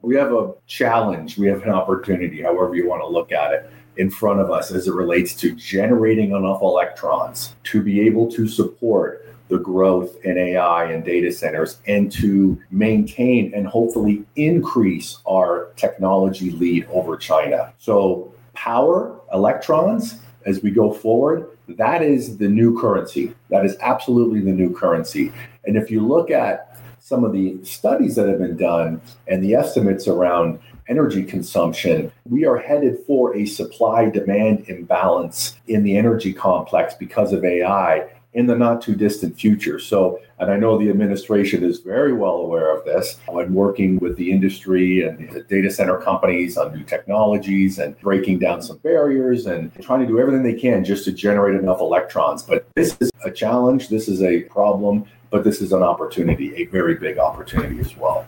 we have a challenge, we have an opportunity, however you want to look at it, in front of us as it relates to generating enough electrons to be able to support the growth in AI and data centers and to maintain and hopefully increase our technology lead over China. So power, electrons, as we go forward, that is the new currency. That is absolutely the new currency. And if you look at some of the studies that have been done and the estimates around energy consumption, we are headed for a supply-demand imbalance in the energy complex because of AI in the not too distant future. So, and I know the administration is very well aware of this when working with the industry and the data center companies on new technologies and breaking down some barriers and trying to do everything they can just to generate enough electrons. But this is a challenge, this is a problem, but this is an opportunity, a very big opportunity as well.